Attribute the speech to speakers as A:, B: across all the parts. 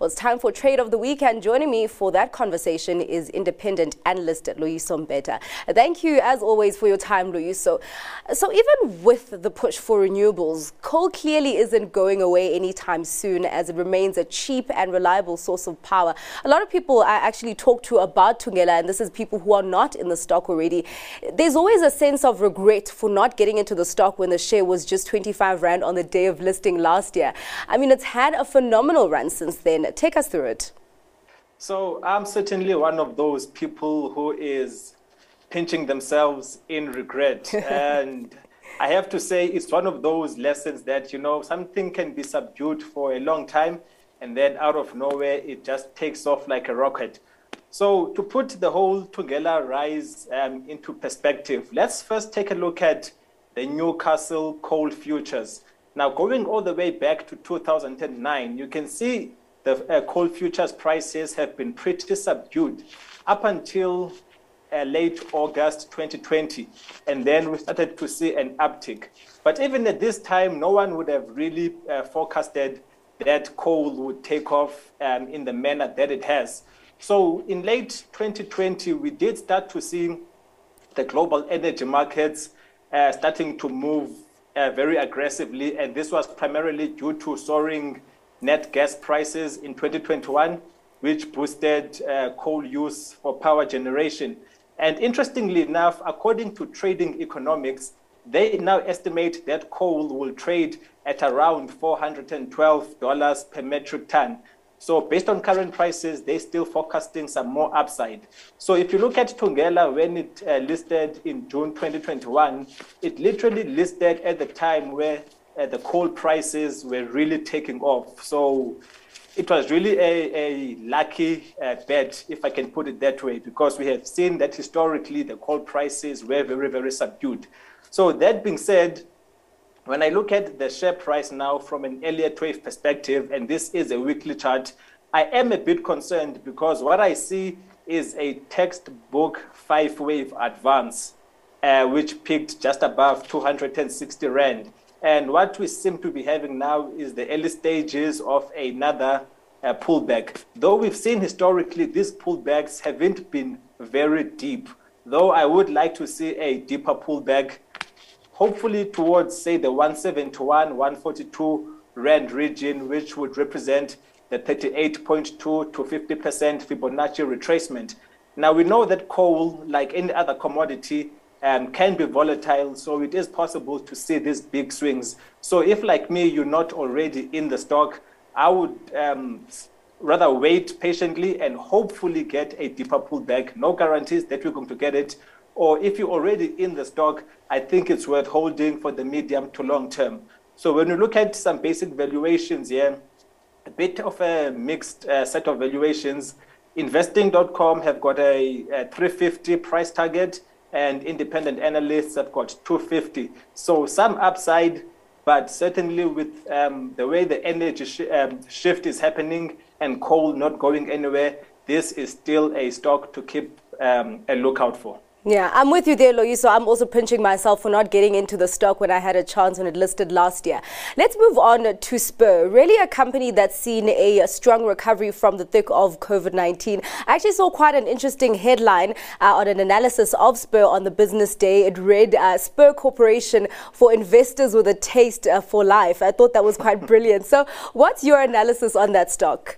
A: Well, it's time for Trade of the Week, and joining me for that conversation is independent analyst Loyiso Mbeta. Thank you, as always, for your time, Loyiso. So even with the push for renewables, coal clearly isn't going away anytime soon, as it remains a cheap and reliable source of power. A lot of people I actually talk to about Thungela, and this is people who are not in the stock already. There's always a sense of regret for not getting into the stock when the share was just 25 Rand on the day of listing last year. I mean, it's had a phenomenal run since then. Take us through it.
B: So I'm certainly one of those people who is pinching themselves in regret. And I have to say, it's one of those lessons that, something can be subdued for a long time, and then out of nowhere, it just takes off like a rocket. So to put the whole Thungela rise into perspective, let's first take a look at the Newcastle coal futures. Now, going all the way back to 2009, you can see the coal futures prices have been pretty subdued up until late August 2020. And then we started to see an uptick. But even at this time, no one would have really forecasted that coal would take off in the manner that it has. So in late 2020, we did start to see the global energy markets starting to move very aggressively. And this was primarily due to soaring net gas prices in 2021, which boosted coal use for power generation. And interestingly enough, according to Trading Economics, they now estimate that coal will trade at around $412 per metric ton. So based on current prices, they're still forecasting some more upside. So if you look at Thungela, when it listed in June 2021, it literally listed at the time where the coal prices were really taking off. So it was really a lucky bet, if I can put it that way, because we have seen that historically the coal prices were very, very subdued. So that being said, when I look at the share price now from an Elliott wave perspective, and this is a weekly chart, I am a bit concerned because what I see is a textbook 5-wave advance, which peaked just above 260 Rand. And what we seem to be having now is the early stages of another pullback. Though we've seen historically these pullbacks haven't been very deep, though I would like to see a deeper pullback, hopefully towards, say, the 171, 142 Rand region, which would represent the 38.2 to 50% Fibonacci retracement. Now, we know that coal, like any other commodity, can be volatile, so it is possible to see these big swings. So if, like me, you're not already in the stock, I would rather wait patiently and hopefully get a deeper pullback. No guarantees that we're going to get it. Or if you're already in the stock, I think it's worth holding for the medium to long term. So when you look at some basic valuations here, a bit of a mixed set of valuations. Investing.com have got a 350 price target, and independent analysts have got 250. So some upside, but certainly with the way the energy shift is happening and coal not going anywhere, this is still a stock to keep a lookout for.
A: Yeah, I'm with you there, Loyiso. I'm also pinching myself for not getting into the stock when I had a chance when it listed last year. Let's move on to Spur, really a company that's seen a strong recovery from the thick of COVID-19. I actually saw quite an interesting headline on an analysis of Spur on the business day. It read, Spur Corporation for investors with a taste for life. I thought that was quite brilliant. So what's your analysis on that stock?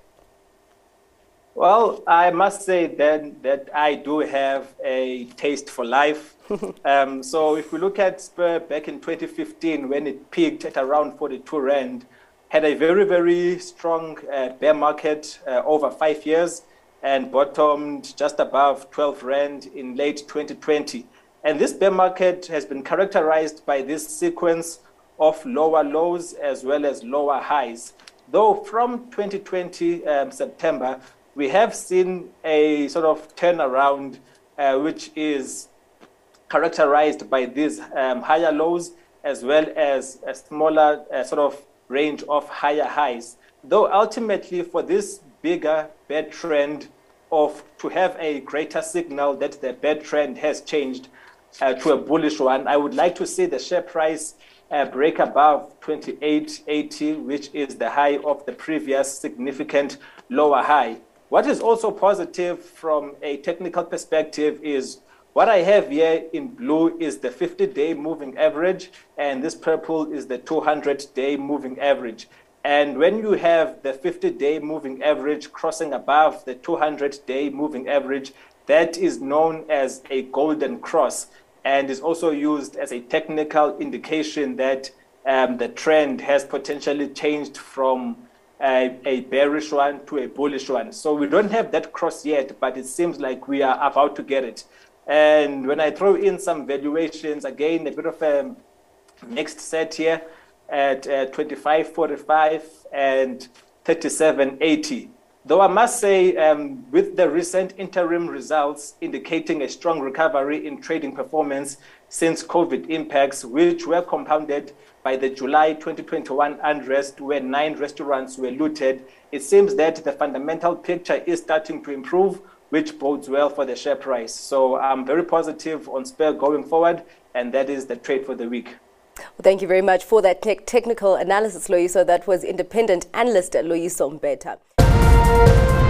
B: Well, I must say then that I do have a taste for life. So if we look at Spur back in 2015, when it peaked at around 42 Rand, had a very, very strong bear market over 5 years and bottomed just above 12 Rand in late 2020. And this bear market has been characterized by this sequence of lower lows as well as lower highs. Though from 2020 September, we have seen a sort of turnaround, which is characterized by these higher lows as well as a smaller sort of range of higher highs. Though ultimately for this bigger bear trend to have a greater signal that the bear trend has changed to a bullish one, I would like to see the share price break above 28.80, which is the high of the previous significant lower high. What is also positive from a technical perspective is what I have here in blue is the 50-day moving average, and this purple is the 200-day moving average. And when you have the 50-day moving average crossing above the 200-day moving average, that is known as a golden cross and is also used as a technical indication that the trend has potentially changed from a bearish one to a bullish one. So we don't have that cross yet, but it seems like we are about to get it. And when I throw in some valuations, again, a bit of a mixed set here at 25.45 and 37.80. Though I must say, with the recent interim results indicating a strong recovery in trading performance since COVID impacts, which were compounded by the July 2021 unrest where 9 restaurants were looted, it seems that the fundamental picture is starting to improve, which bodes well for the share price. So I'm very positive on Spur going forward, and that is the trade for the week.
A: Well, thank you very much for that technical analysis, Loyiso. That was independent analyst Loyiso Mbeta.